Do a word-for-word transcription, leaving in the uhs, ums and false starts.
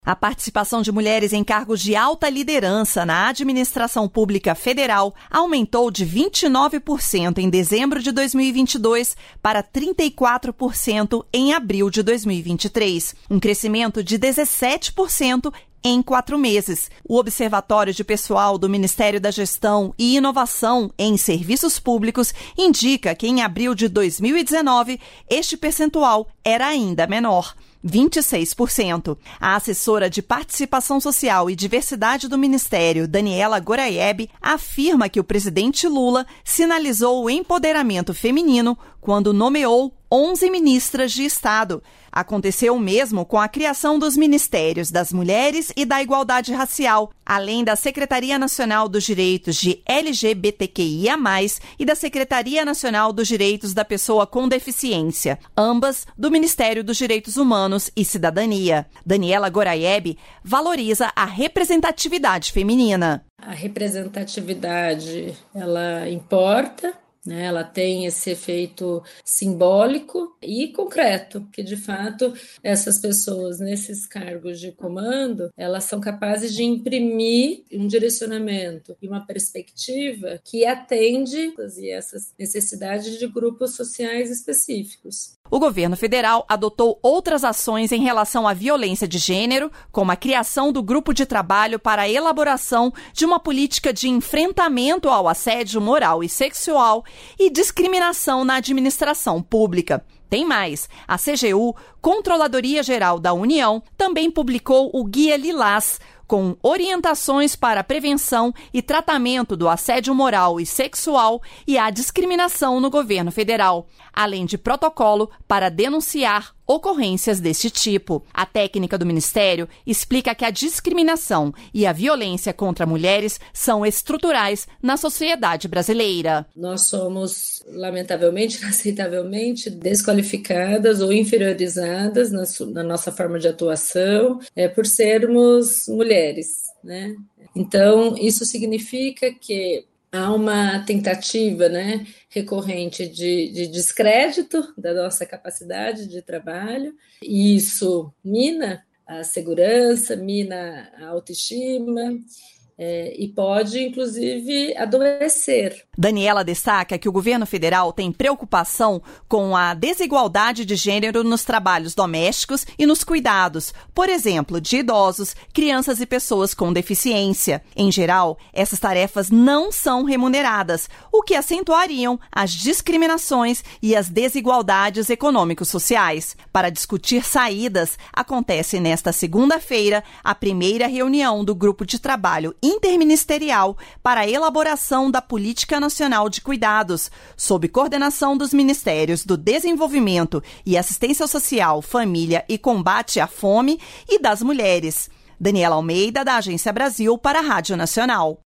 A participação de mulheres em cargos de alta liderança na administração pública federal aumentou de vinte e nove por cento em dezembro de dois mil e vinte e dois para trinta e quatro por cento em abril de dois mil e vinte e três, um crescimento de dezessete por cento em quatro meses. O Observatório de Pessoal do Ministério da Gestão e Inovação em Serviços Públicos indica que em abril de dois mil e dezenove este percentual era ainda menor, vinte e seis por cento. A assessora de Participação Social e Diversidade do Ministério, Daniela Goraieb, afirma que o presidente Lula sinalizou o empoderamento feminino quando nomeou onze ministras de Estado. Aconteceu o mesmo com a criação dos Ministérios das Mulheres e da Igualdade Racial, além da Secretaria Nacional dos Direitos de L G B T Q I A mais, e da Secretaria Nacional dos Direitos da Pessoa com Deficiência, ambas do Ministério dos Direitos Humanos e Cidadania. Daniela Goraieb valoriza a representatividade feminina. A representatividade, ela importa. Né, ela tem esse efeito simbólico e concreto, que de fato essas pessoas nesses cargos de comando, elas são capazes de imprimir um direcionamento e uma perspectiva que atende essas necessidades de grupos sociais específicos. O governo federal adotou outras ações em relação à violência de gênero, como a criação do grupo de trabalho para a elaboração de uma política de enfrentamento ao assédio moral e sexual e discriminação na administração pública. Tem mais, a C G U, Controladoria Geral da União, também publicou o Guia Lilás, com orientações para a prevenção e tratamento do assédio moral e sexual e a discriminação no governo federal, além de protocolo para denunciar ocorrências deste tipo. A técnica do Ministério explica que a discriminação e a violência contra mulheres são estruturais na sociedade brasileira. Nós somos, lamentavelmente, inaceitavelmente, desqualificadas ou inferiorizadas na, na nossa forma de atuação é, por sermos mulheres, né? Então, isso significa que há uma tentativa, né, recorrente de, de descrédito da nossa capacidade de trabalho, e isso mina a segurança, mina a autoestima, É, e pode, inclusive, adoecer. Daniela destaca que o governo federal tem preocupação com a desigualdade de gênero nos trabalhos domésticos e nos cuidados, por exemplo, de idosos, crianças e pessoas com deficiência. Em geral, essas tarefas não são remuneradas, o que acentuariam as discriminações e as desigualdades econômico-sociais. Para discutir saídas, acontece nesta segunda-feira a primeira reunião do Grupo de Trabalho Interministerial para a elaboração da Política Nacional de Cuidados, sob coordenação dos Ministérios do Desenvolvimento e Assistência Social, Família e Combate à Fome e das Mulheres. Daniela Almeida, da Agência Brasil, para a Rádio Nacional.